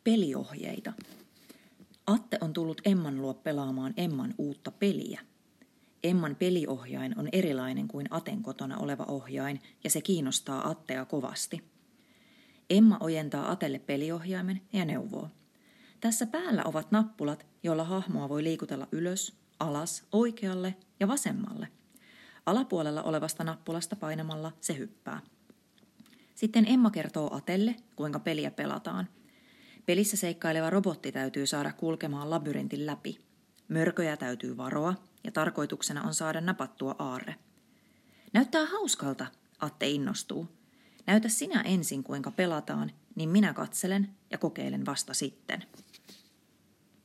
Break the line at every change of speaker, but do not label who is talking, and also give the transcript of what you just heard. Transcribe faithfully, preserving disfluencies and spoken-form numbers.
peliohjeita. Atte on tullut Emman luo pelaamaan Emman uutta peliä. Emman peliohjain on erilainen kuin Aten kotona oleva ohjain ja se kiinnostaa Attea kovasti. Emma ojentaa Atelle peliohjaimen ja neuvoo. Tässä päällä ovat nappulat, joilla hahmoa voi liikutella ylös, alas, oikealle ja vasemmalle. Alapuolella olevasta nappulasta painamalla se hyppää. Sitten Emma kertoo Atelle, kuinka peliä pelataan. Pelissä seikkaileva robotti täytyy saada kulkemaan labyrintin läpi. Mörköjä täytyy varoa ja tarkoituksena on saada napattua aarre. Näyttää hauskalta, Atte innostuu. Näytä sinä ensin, kuinka pelataan, niin minä katselen ja kokeilen vasta sitten.